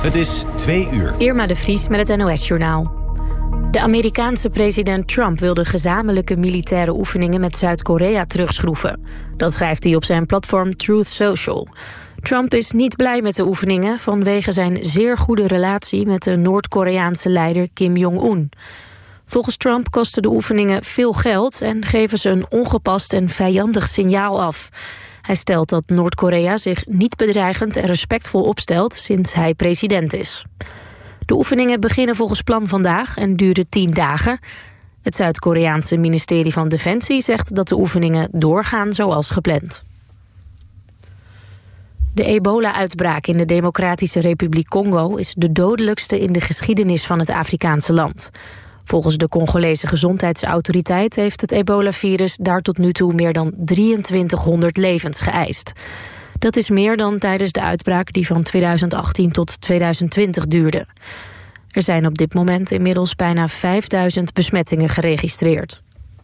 Het is 2:00. Irma de Vries met het NOS-journaal. De Amerikaanse president Trump wil de gezamenlijke militaire oefeningen met Zuid-Korea terugschroeven. Dat schrijft hij op zijn platform Truth Social. Trump is niet blij met de oefeningen vanwege zijn zeer goede relatie met de Noord-Koreaanse leider Kim Jong-un. Volgens Trump kosten de oefeningen veel geld en geven ze een ongepast en vijandig signaal af. Hij stelt dat Noord-Korea zich niet bedreigend en respectvol opstelt sinds hij president is. De oefeningen beginnen volgens plan vandaag en duren 10 dagen. Het Zuid-Koreaanse ministerie van Defensie zegt dat de oefeningen doorgaan zoals gepland. De ebola-uitbraak in de Democratische Republiek Congo is de dodelijkste in de geschiedenis van het Afrikaanse land. Volgens de Congolese gezondheidsautoriteit heeft het ebola-virus daar tot nu toe meer dan 2300 levens geëist. Dat is meer dan tijdens de uitbraak die van 2018 tot 2020 duurde. Er zijn op dit moment inmiddels bijna 5000 besmettingen geregistreerd.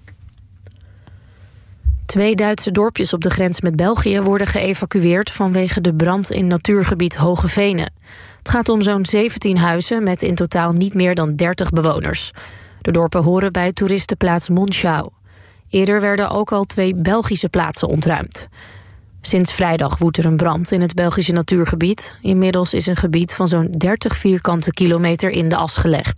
2 Duitse dorpjes op de grens met België worden geëvacueerd vanwege de brand in natuurgebied Hoge Venen. Het gaat om zo'n 17 huizen met in totaal niet meer dan 30 bewoners. De dorpen horen bij toeristenplaats Monschau. Eerder werden ook al 2 Belgische plaatsen ontruimd. Sinds vrijdag woedt er een brand in het Belgische natuurgebied. Inmiddels is een gebied van zo'n 30 vierkante kilometer in de as gelegd.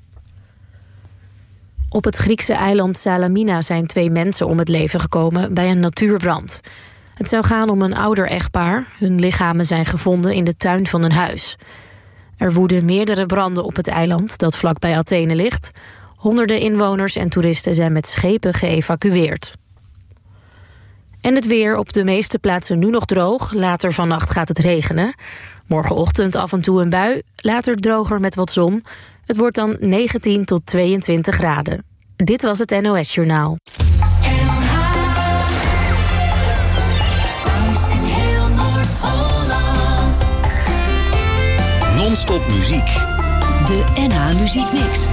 Op het Griekse eiland Salamina zijn 2 mensen om het leven gekomen bij een natuurbrand. Het zou gaan om een ouder echtpaar. Hun lichamen zijn gevonden in de tuin van een huis. Er woeden meerdere branden op het eiland dat vlakbij Athene ligt. Honderden inwoners en toeristen zijn met schepen geëvacueerd. En het weer op de meeste plaatsen nu nog droog. Later vannacht gaat het regenen. Morgenochtend af en toe een bui. Later droger met wat zon. Het wordt dan 19 tot 22 graden. Dit was het NOS Journaal. Non-stop muziek. De NH Muziek Mix.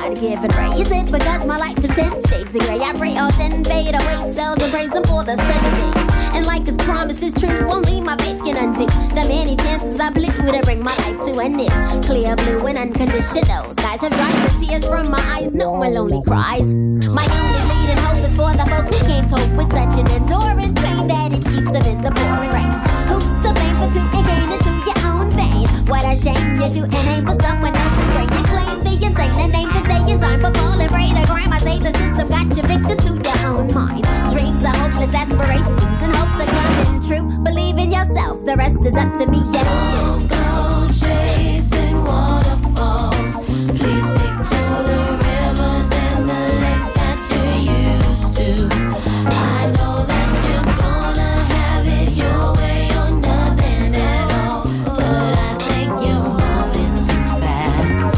gotta give and praise it because my life is 10 shades of gray. I pray all 10 fade away, seldom praise him for the sunny days. And like his promise is true, only my faith can undo the many chances I blew to bring my life to an end. Clear blue and unconditional skies have dried the tears from my eyes, no more lonely cries. My only leading hope is for the folk who can't cope with such an enduring pain that it keeps them in the pouring rain. Who's to blame for two and gain into your own vein? What a shame, you shoot an aim for someone else's brain. You claim the insane and aim to stay in time for falling prey to crime. I say the system got you victim to your own mind. Dreams are hopeless aspirations and hopes are coming true. Believe in yourself, the rest is up to me and you. Go chasing waterfalls. Please stick to the rivers and the lakes that you're used to. I know that you're gonna have it your way or nothing at all, but I think you're moving too fast.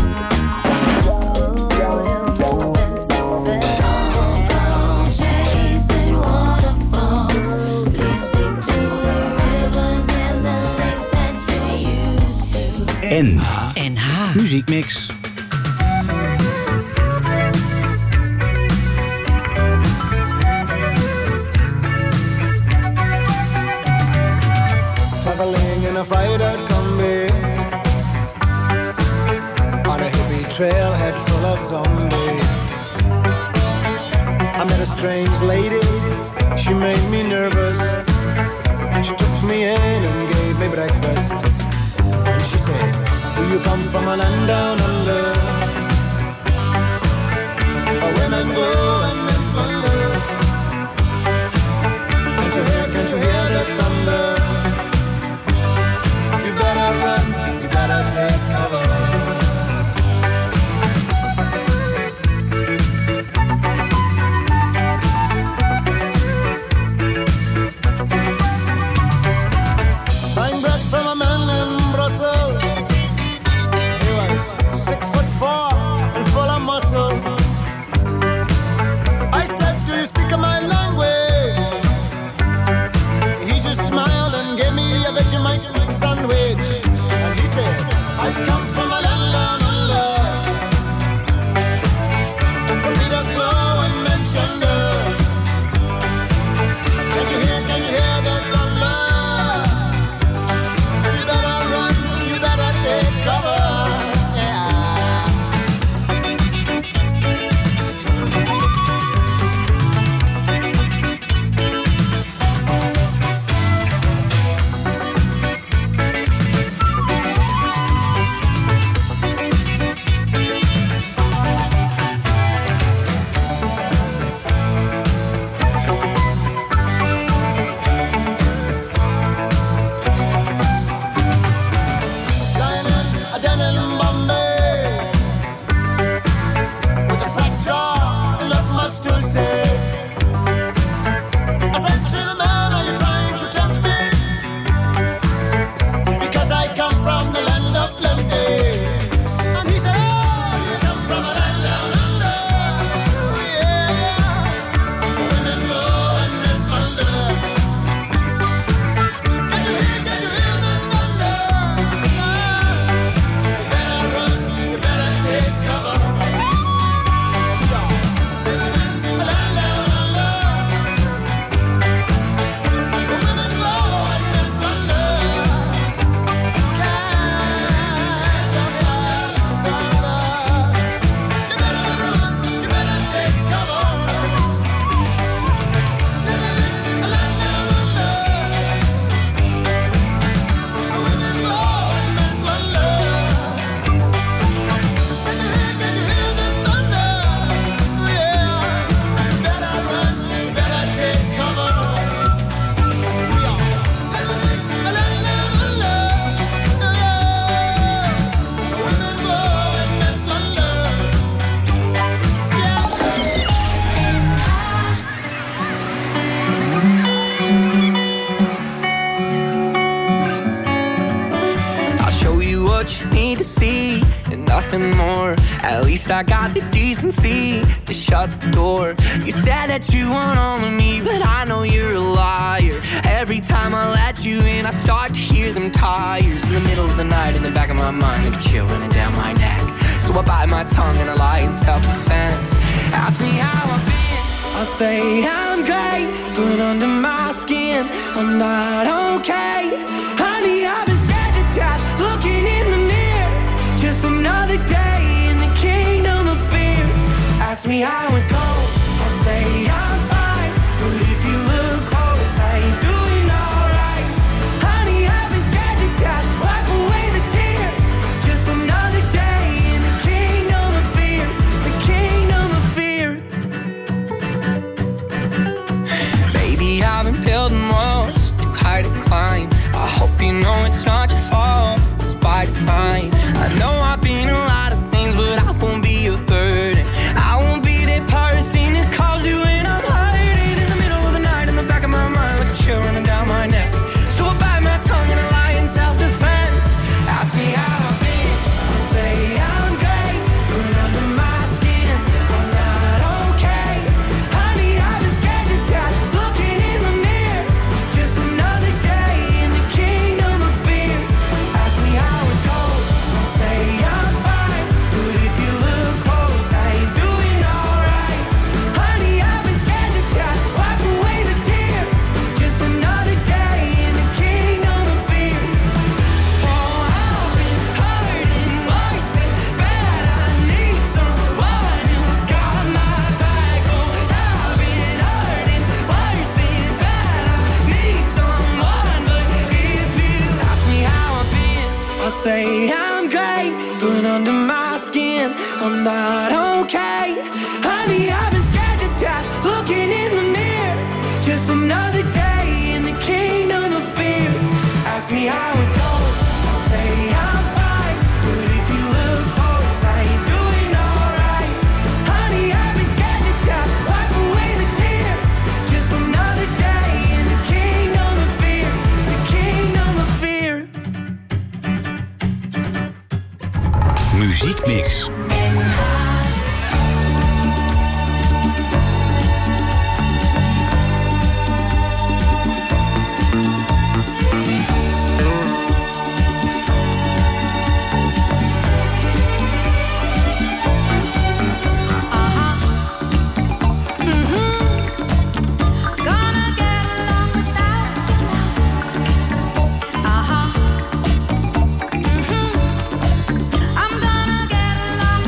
Go chasing waterfalls. Please stick to the rivers and the lakes that you're used to. NH Muziekmix. Traveling in a fried-out Kombi on a hippie trailhead full of zombies. I met a strange lady, she made me nervous. She took me in and gave me breakfast. And she said, do you come from a land down under, where women glow and men wonder? Can't you hear the thunder? You better run, you better take cover. Buying bread from a man in Brussels. He was 6'4" and full of muscle. I said, do you speak my language? He just smiled and gave me a Vegemite sandwich. And he said, I come from a land down under, where Peter Slow and mentioned her. Can't you hear the thunder? You better run, you better take cover. nothing more. At least I got the decency to shut the door. You said that you want all of me, but I know you're a liar. Every time I let you in, I start to hear them tires. In the middle of the night, in the back of my mind, like a chill running down my neck. So I bite my tongue and I lie in self-defense. Ask me how I've been, I'll say I'm great, but under my skin I'm not okay. Honey, I've been scared to death, looking in the mirror. Just another day in the kingdom of fear. Ask me how it goes, I'll say I'm fine, but if you look close, I ain't doing alright. Honey, I've been scared to death, wipe away the tears. Just another day in the kingdom of fear, the kingdom of fear. Baby, I've been building walls too high to climb. I hope you know it's not your fault, it's by design. I know I've been a lot of things, but I won't be a burden. I won't be that person that calls you when I'm hurting. In the middle of the night, in the back of my mind, like a chill running down my neck. So I bite my tongue and I lie in self-defense. Ask me how I've been, I'll say I'm great, but under my skin I'm not okay. Honey, I've been scared to death, looking in the mirror. Just another day in the kingdom of fear. Ask me how it goes, I'll say I'm fine, but if you look close, I ain't doing alright. Honey, I've been scared to death, wipe away the tears. Just another day in the kingdom of fear. Oh, I've been hurting worse than bad. I need someone who's got my back. Oh, I've been hurting worse than bad. I need someone, but if you ask me how I've been, I'll say I'm great, but under my skin I'm not okay. Honey, I've been scared to death, looking in the mirror. Just another day in the kingdom of fear. Ask me how it goes, I'll say I'm fine, but if you look close, I ain't doing alright. Honey, I've been scared to death, wipe away the tears. Just another day in the kingdom of fear, the kingdom of fear. Muziekmix. I'm gonna get along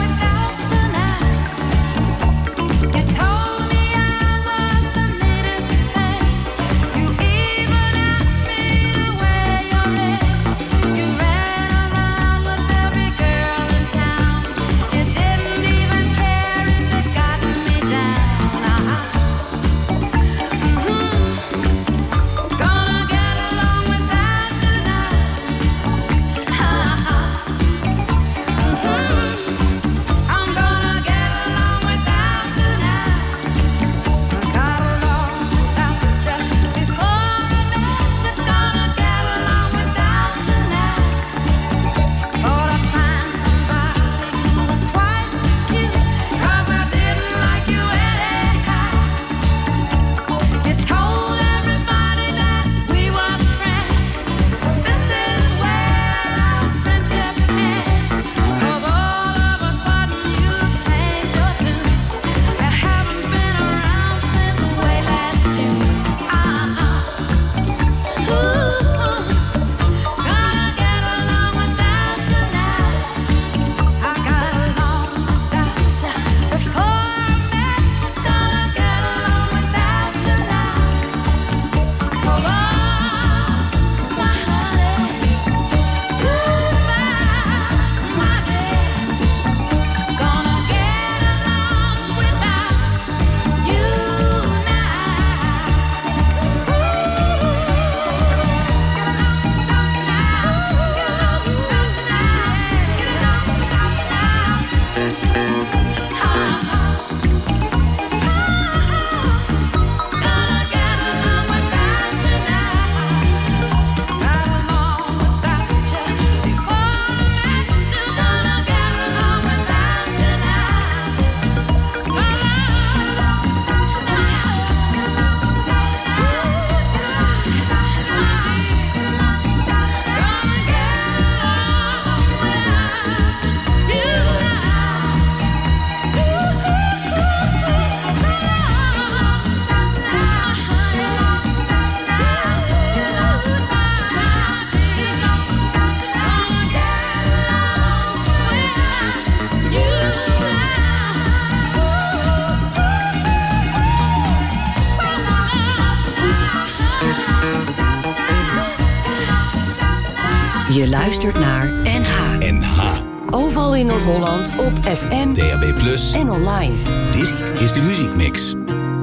Je luistert naar NH. NH. Overal in Noord-Holland op FM, DAB+ en online. Dit is de Muziekmix.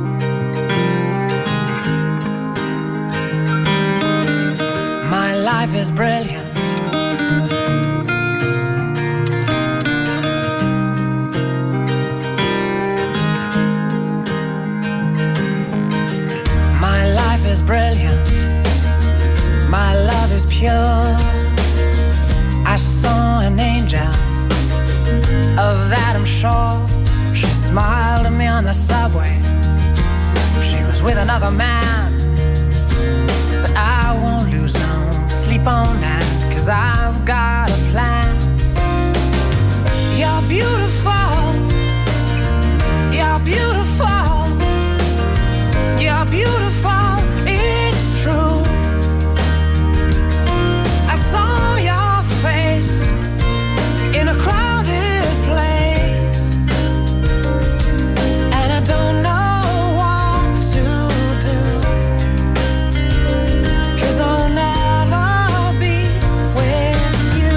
My life is brilliant. My life is brilliant. My love is pure. I saw an angel, of that I'm sure. She smiled at me on the subway. She was with another man, but I won't lose no sleep on that, 'cause I've got a plan. You're beautiful. You're beautiful. You're beautiful. It's true. I saw your face in a crowded place, and I don't know what to do, 'cause I'll never be with you.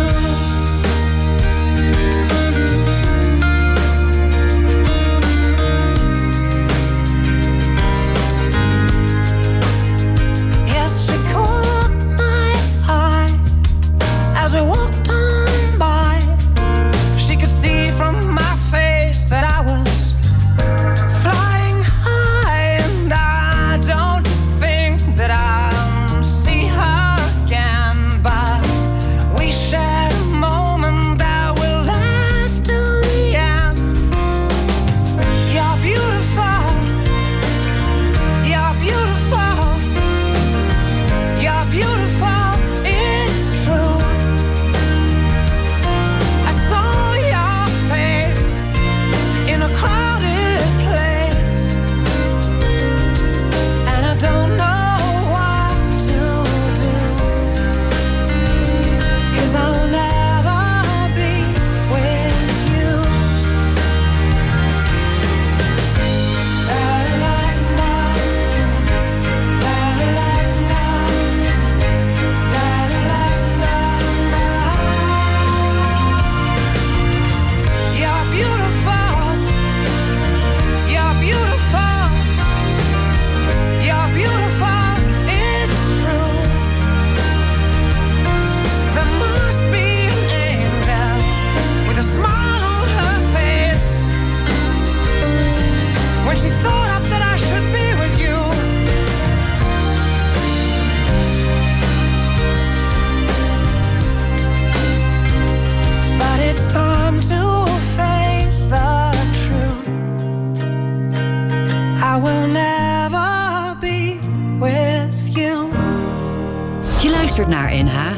Yes, she caught my eye as we walked on by. She could see from my face that I was flying high, and I don't think that I'll see her again, but we shared a moment that will last till the end. You're beautiful. You're beautiful. You're beautiful. It's true. I saw your face in a crowded place, and I don't know what to do, 'cause I'll never be with you. You're beautiful. You're beautiful. You're beautiful. It's true. There must be an angel with a smile on her face when she thought up that I should be with you. But it's time to face the truth. I will never be with you. Je luistert naar NH.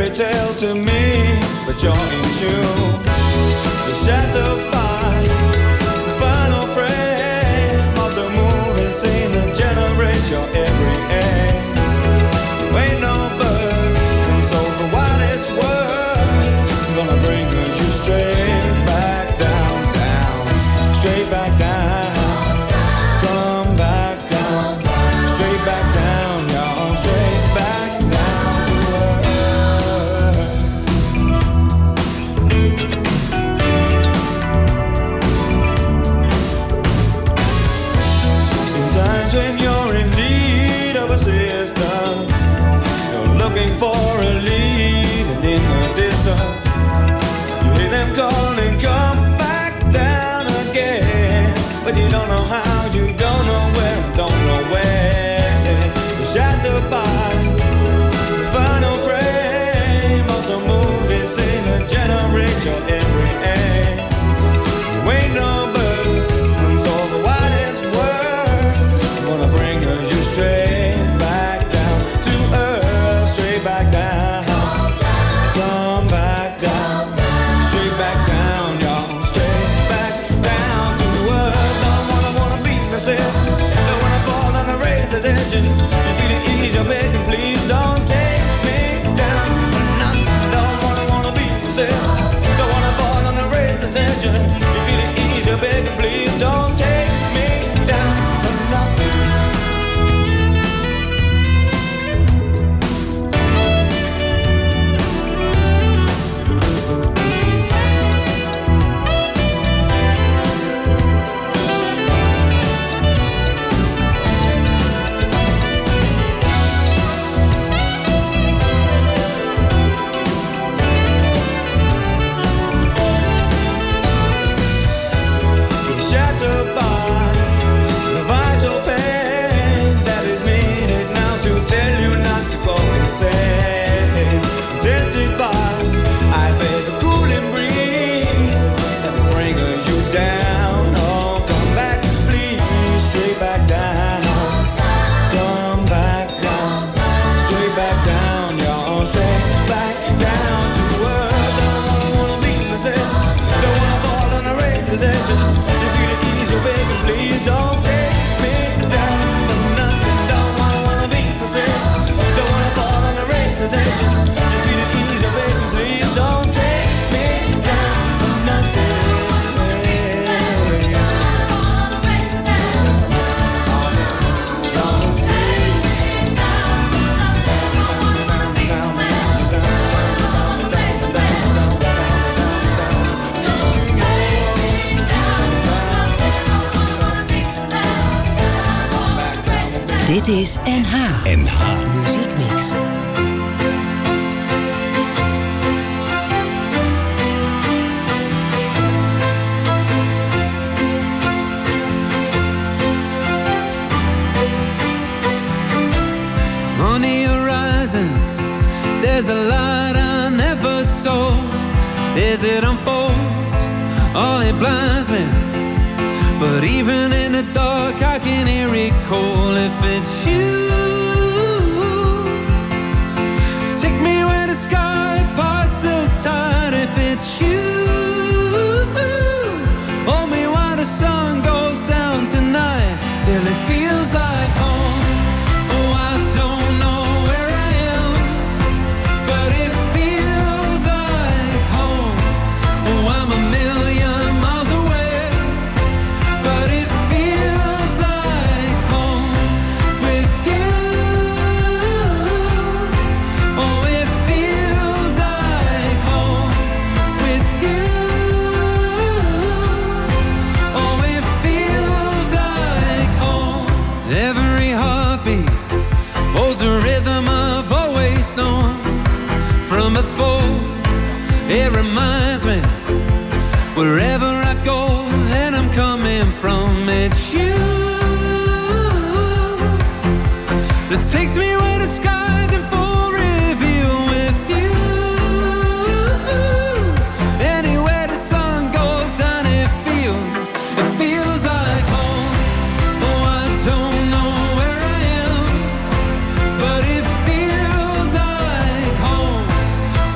fairy tale to me, but you're in tune. You're shattered by the final frame of the movie scene that generates your every aim. You ain't no bird, and so for what it's worth, I'm gonna bring you straight back down, down, straight back down. Come back down, straight back down, y'all, straight back down to earth. In times when you're in need of assistance, you're looking for a lead, and in the distance you hear them calling, come back down again. But you don't know how, you don't know where, don't know when. You're shattered by the final frame of the movie scene that generates your every aim. You ain't no bird, and so for what it's worth, I'm gonna bring you straight back down to earth, straight back down. Come back down, straight back down, y'all, straight back down to earth. Don't wanna be myself, don't wanna fall on the razor's edge and feel it ease, you're begging, please don't take me down for nothing. Don't wanna be myself, don't wanna fall on the razor's edge and feel it ease, you're begging, please don't take me down for nothing. Shattered by the vital pain that is needed now to tell you not to go insane. Tempted by, I say, the cooling breeze that will bring you down. Oh, come back, please, straight back down. Come back down, straight back down, y'all, straight back down to earth. Don't wanna be myself, don't wanna fall on the razor's edge. You're begging, please don't take me down for nothing. Don't wanna be myself, don't wanna fall on the razor's edge. You feel it ease, you're begging, please don't take me down for nothing. Dit is NH. NH. Muziekmix. On the horizon, there's a light I never saw. As it unfolds, oh, it blinds me. But even in the dark, I can hear it call. If it's you, take me where the sky parts the tide. If it's you, hold me while the sun goes down tonight, till it feels like home. Oh, I don't know where I am, but it feels like home. Oh, I'm a million miles away, but it feels like home with you. Oh, it feels like home with you. Oh, it feels like home. Every heartbeat holds the rhythm I've always known from before. It reminds me wherever I go that I'm coming from. It's you that takes me where the skies in full reveal. With you, anywhere the sun goes down, it feels like home. Oh, I don't know where I am, but it feels like home.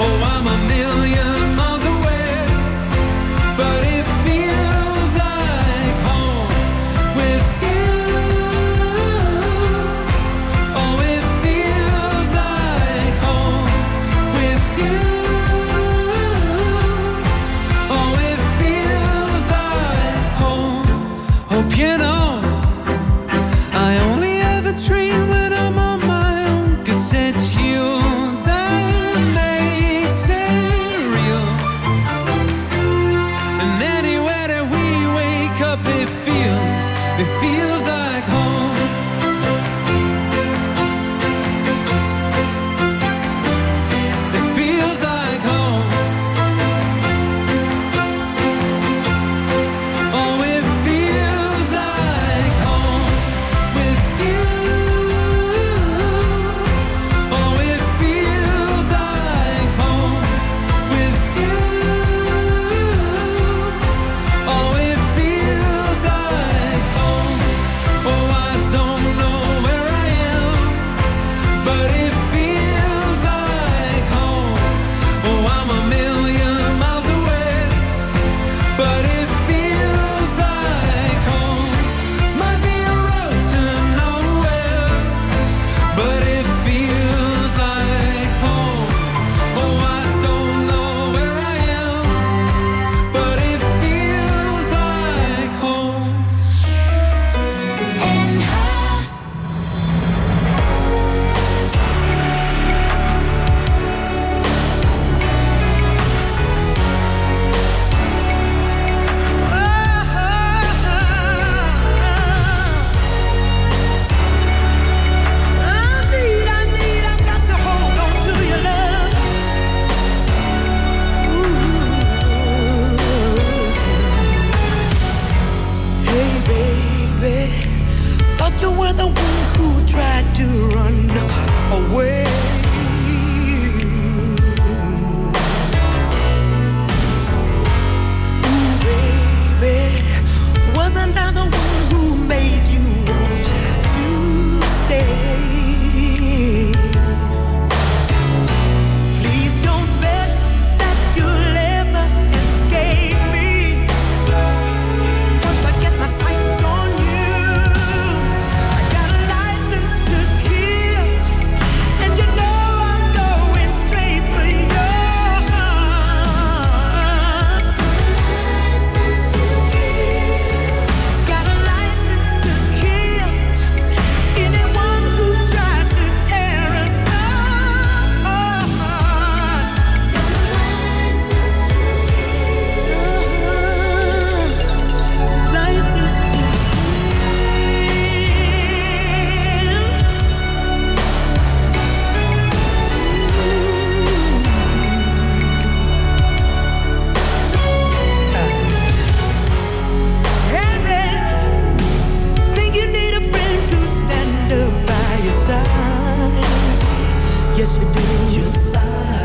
yes you do. Yes,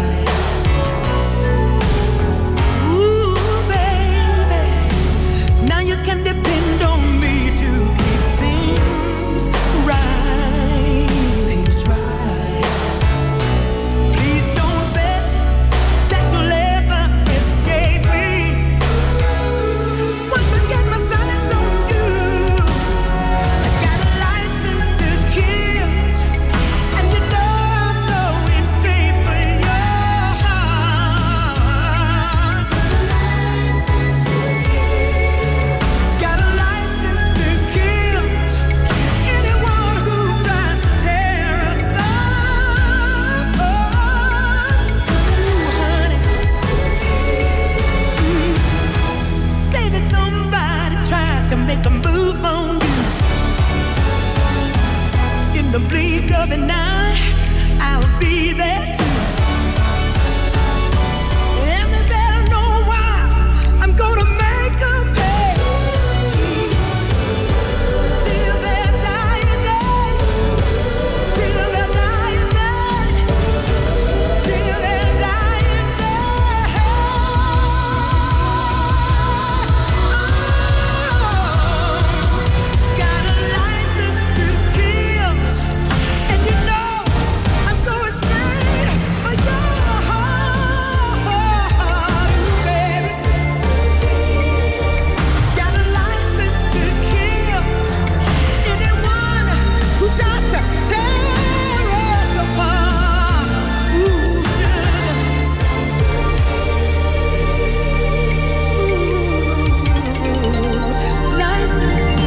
ooh, baby, now you can depend on me to keep things right. Things right. Please don't bet that you'll ever escape me. Once again, my son is on you. I got a license to kill, and you know I'm going straight for your heart. Got a license to kill anyone who tries to tear us apart. Ooh, honey. Say that somebody tries to make a move on you. In the blink of an eye, I'll be there too. And they better know why I'm gonna make them pay. Till their dying day. Till their dying day. Till their dying day. Got a license to kill, and you know I'm going straight for your heart, baby. Got a license to kill anyone who tries to tear us apart. Ooh, sugar. License to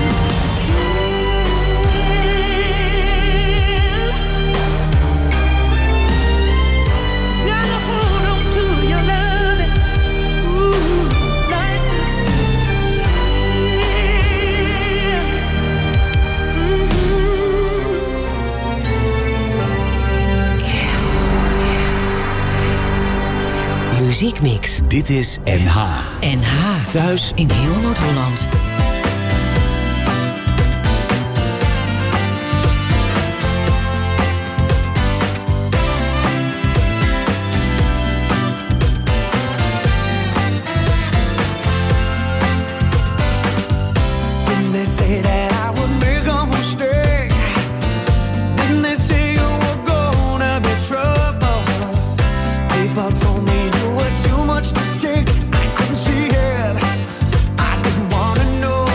gotta hold on to your loving. Ooh, license to Muziekmix. Dit is NH. NH. Thuis In heel Noord-Holland. Didn't they say that I would make a mistake? Didn't they say you were gonna be trouble? People told me you were too much to take. I couldn't see it. I didn't wanna know.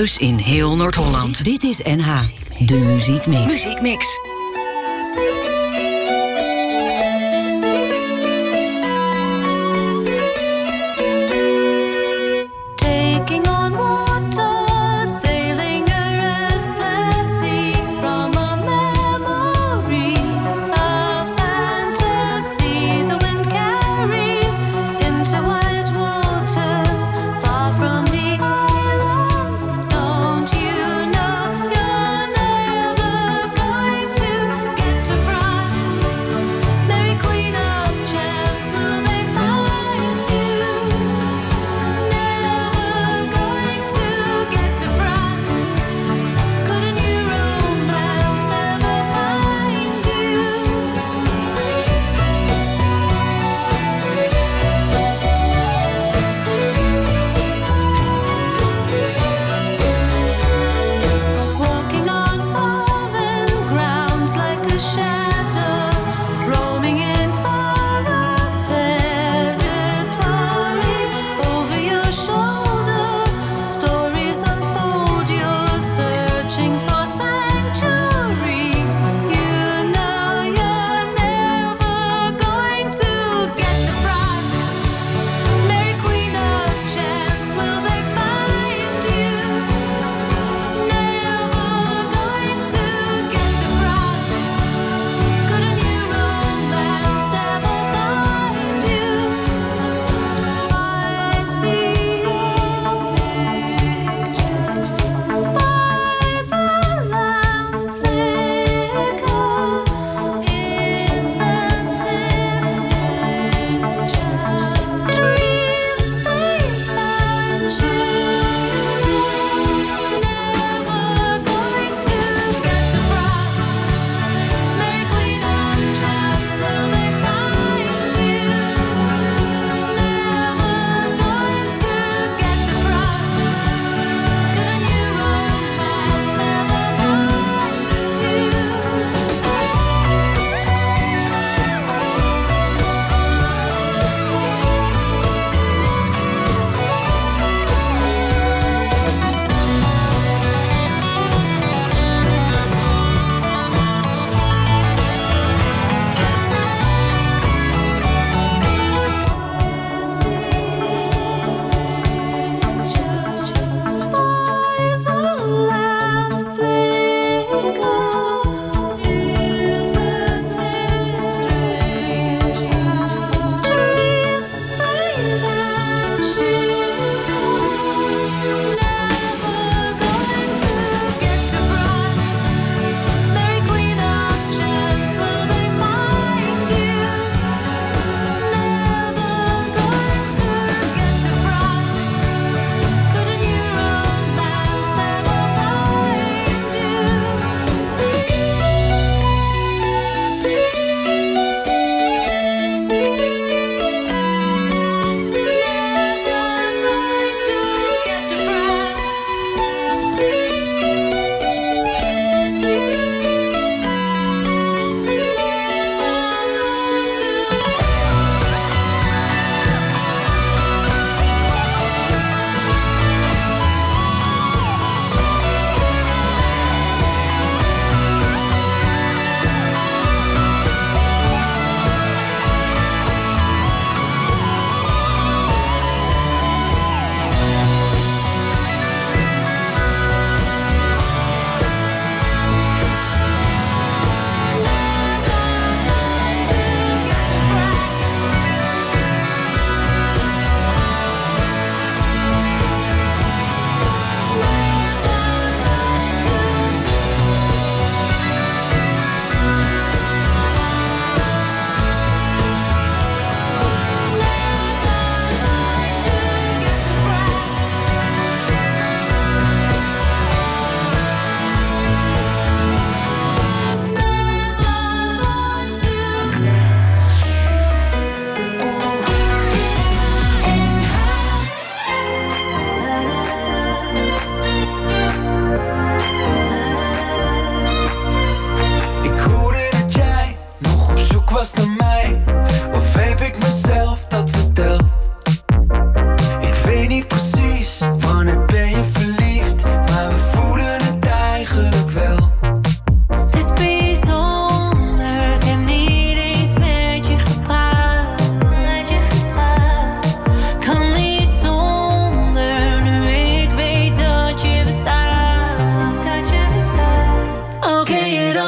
thuis in heel Noord-Holland. Dit is NH, de muziekmix. Muziekmix. Taking on water, sailing a restless sea from a memory, a fantasy the wind carries into white water, far from the islands. Don't you know you're never going to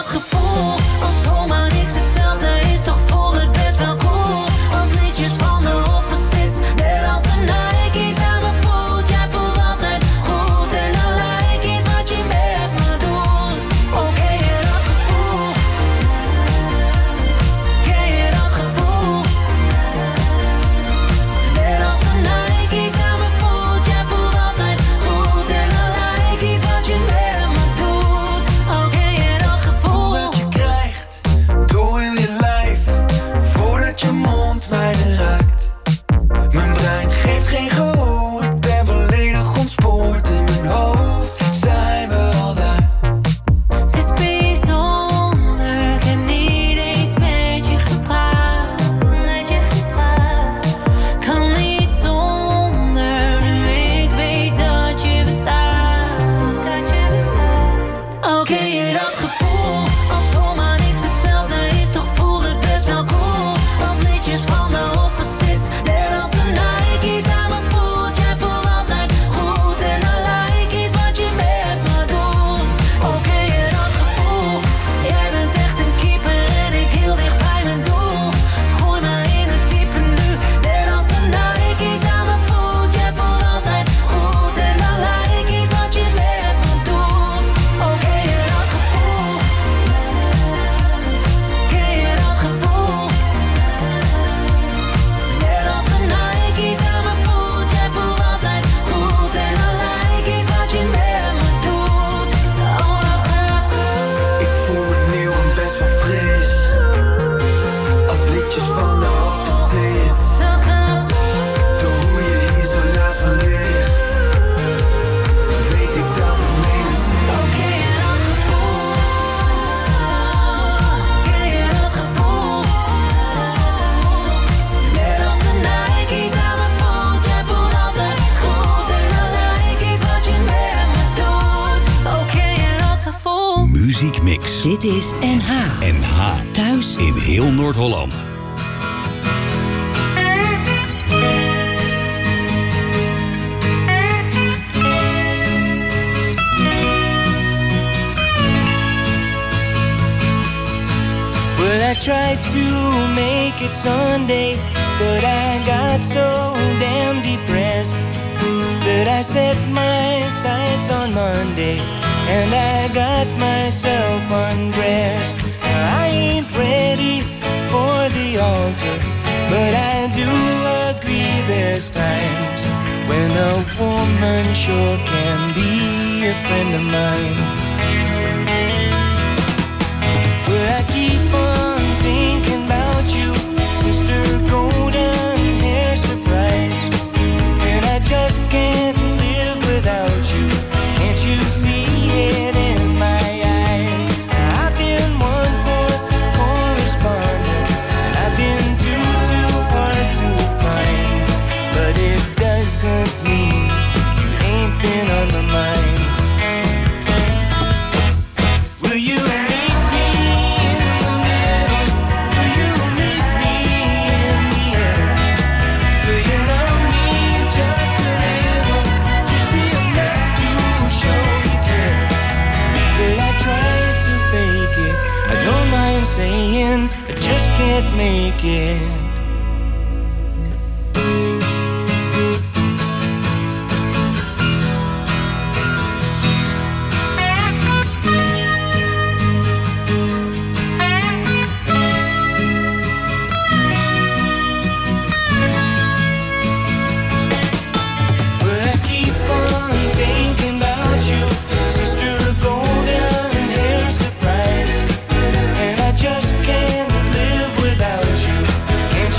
dat gevoel? Als zomaar niks hetzelfde is, toch voelt het best wel cool. Als liedjes van de opposites, net als de Nike's aan me voelt. Jij voelt altijd goed en dan lijkt iets wat je met me doet. Oh, ken je dat gevoel? Ken je dat gevoel? Net als de Nike's aan me voelt. Jij voelt altijd goed en dan lijkt iets wat je met me doet. Oh, ken je dat gevoel? Dat je krijgt door heel je lijf, voordat je mond mij raakt. Mijn brein geeft geen gehoor, ik ben volledig ontspoord. In mijn hoofd zijn we al daar. Het is bijzonder, ik heb niet eens met je gepraat. Kan niet zonder, nu ik weet dat je bestaat. Oh, ken je dat gevoel? Als zomaar niks hetzelfde is, toch voelt het best wel cool. Als liedjes van de opposites, net als de Nike's aan me voelt. Jij voelt altijd goed en dan lijkt iets wat je met me doet. Oh, ken je dat gevoel? Jij bent echt een keeper en ik heel dicht bij mijn doel. Gooi me in het diepe nu, net als de Nike's aan me voelt. Jij voelt altijd goed en dan lijkt iets wat je met me doet. Oh, ken je dat gevoel? Ken je dat gevoel? Net als de Nike's aan me voelt. Jij voelt altijd goed en dan lijkt iets wat je met me doet. Oh, dat gaat goed. Ik voel het nieuw en best wel fris, als liedjes van de opposites. Dat gaat goed. Door hoe je hier zo naast me ligt, weet ik dat het mede zit. Oh, ken je dat gevoel? Ken je dat gevoel? Net als de Nike's aan me voelt. Jij voelt altijd goed en dan lijkt iets wat je met me doet. Oh, ken je dat gevoel? Muziekmix. Dit is NH. NH. Thuis In heel Noord-Holland. Well, I tried to make it Sunday, but I got so damn depressed that I set my sights on Monday and I got myself undressed. I ain't ready for the altar, but I do agree there's times when a woman sure can be a friend of mine. Well, I keep on thinking about you, Sister Golden Hair Surprise, and I just can't live without you. Can't you see it in my eyes? I've been one poor correspondent, and I've been too hard to find, but it doesn't mean you ain't been on my mind. Will you meet me in the middle? Will you meet me in the air? Will you love me just a little, just enough to show you care? Well, I tried to fake it, I don't mind saying I just can't make it. Well, I keep on thinking about you, Sister Golden Hair Surprise, and I just can't live without you. Can't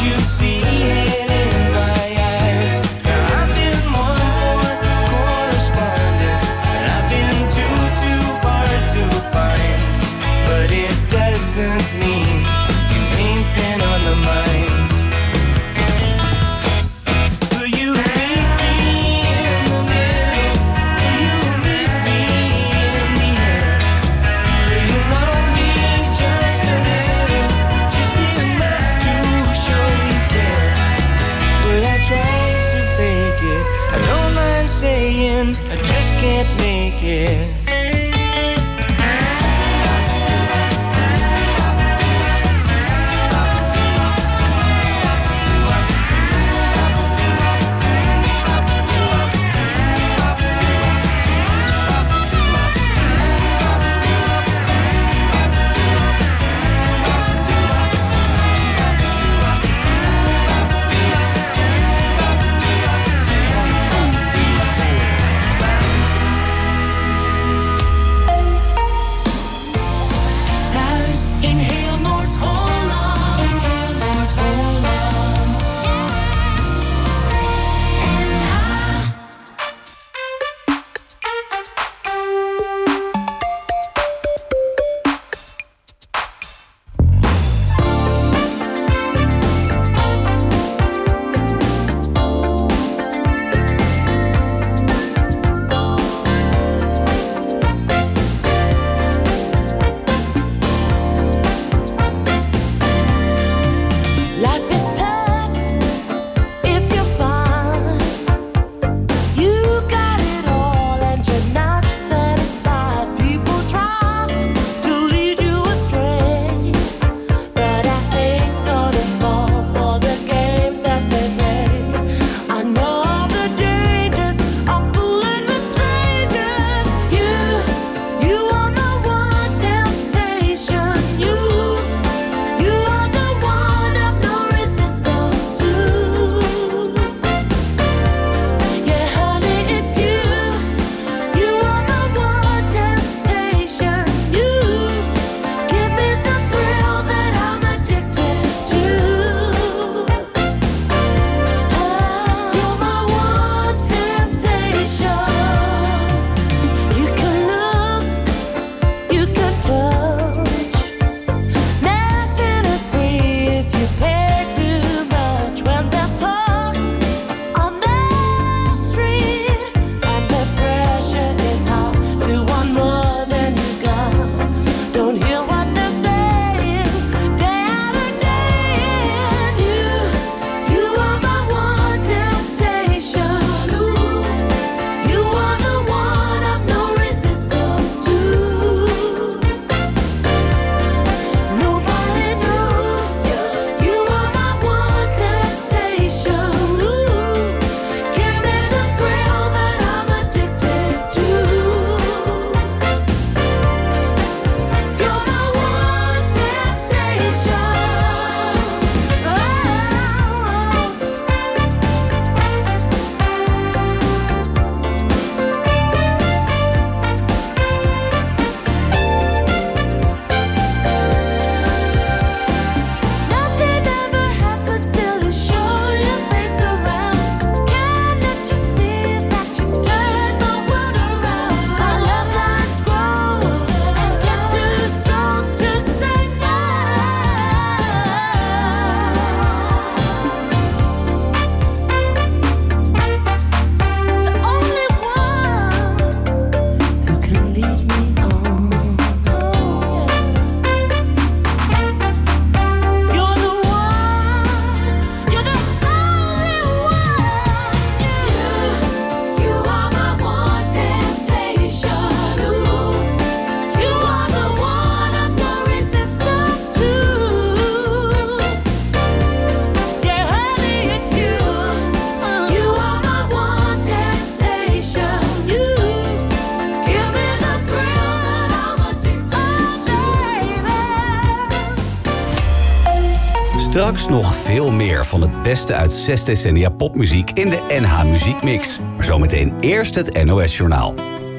Straks nog veel meer van het beste uit 6 decennia popmuziek in de NH Muziekmix. Maar zometeen eerst het NOS Journaal.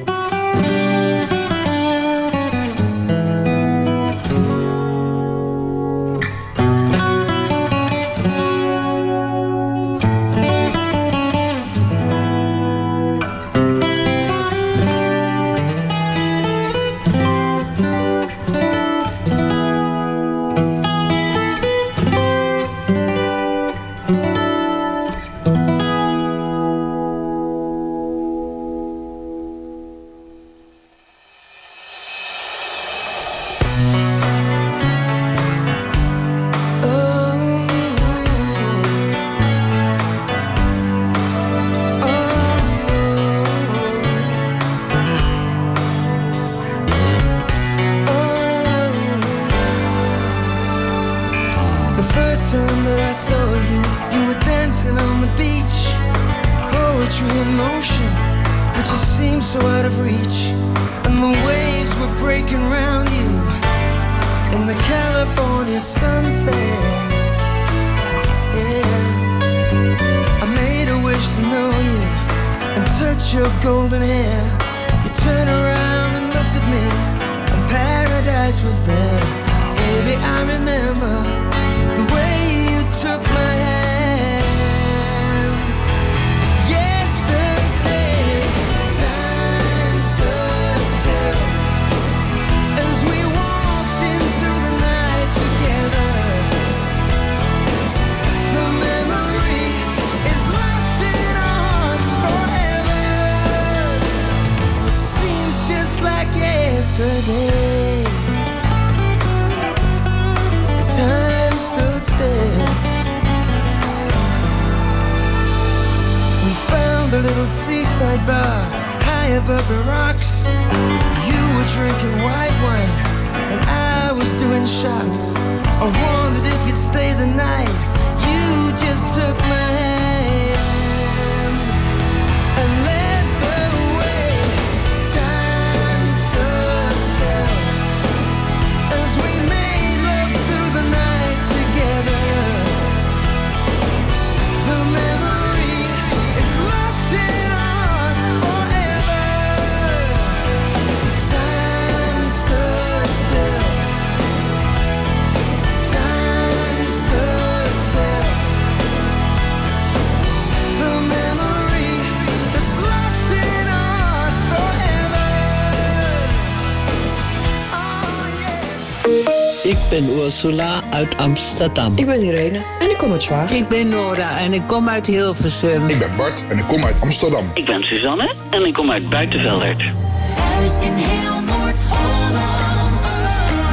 Ik ben Ursula uit Amsterdam. Ik ben Irene en ik kom uit Zwaag. Ik ben Nora en ik kom uit Hilversum. Ik ben Bart en ik kom uit Amsterdam. Ik ben Suzanne en ik kom uit Buitenveldert. Thuis in heel Noord-Holland.